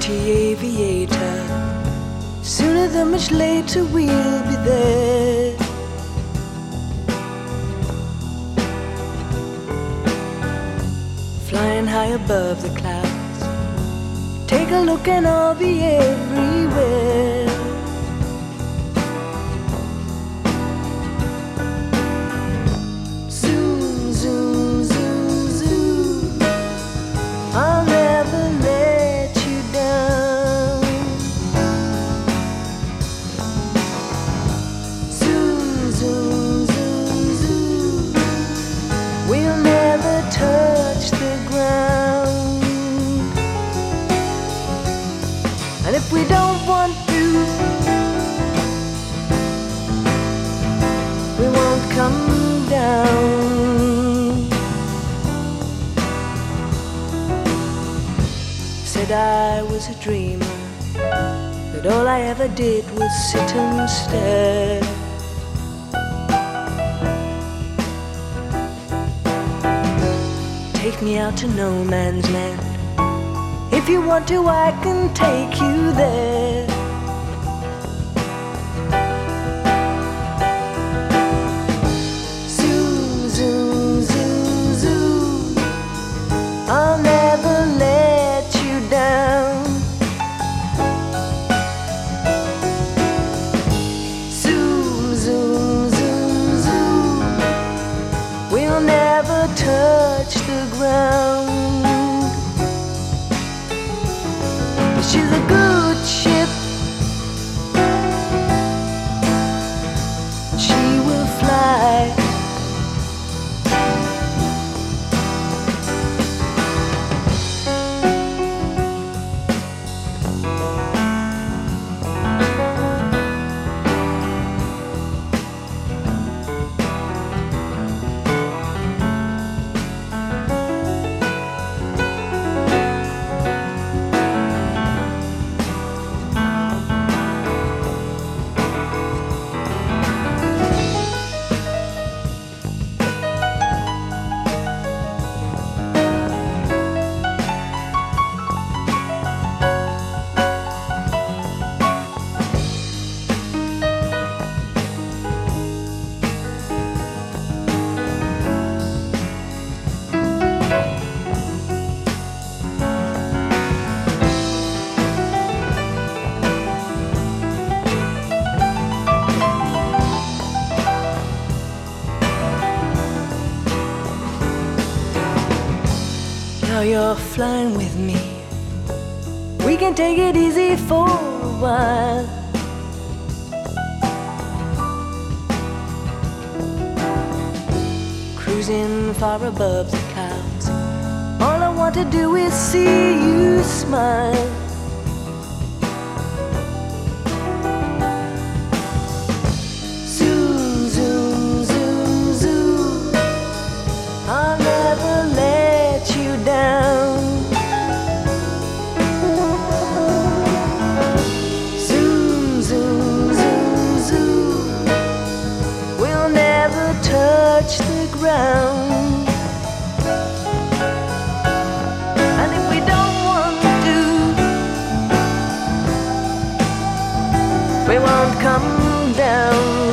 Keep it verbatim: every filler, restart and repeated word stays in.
pretty aviator. Sooner than much later we'll be there. Flying high above the clouds, take a look and I'll be everywhere. Zoom, zoom, zoom, zoom, I'll never let you down. Zoom, zoom, zoom, zoom, we'll never touch the ground. And if we don't want to, we won't come down. Said I was a dreamer, that all I ever did was sit and stare. Take me out to no man's land. If you want to, I can take you there. Zoom, zoom, zoom, zoom, I'll never let you down. Zoom, zoom, zoom, zoom, we'll never touch the ground. She's a good ship, she will fly. Now you're flying with me, we can take it easy for a while. Cruising far above the clouds, all I want to do is see you smile. Zoom, zoom, zoom, zoom, I'll never let you down. Zoom, zoom, zoom, zoom, we'll never touch the ground. And if we don't want to, we won't come down.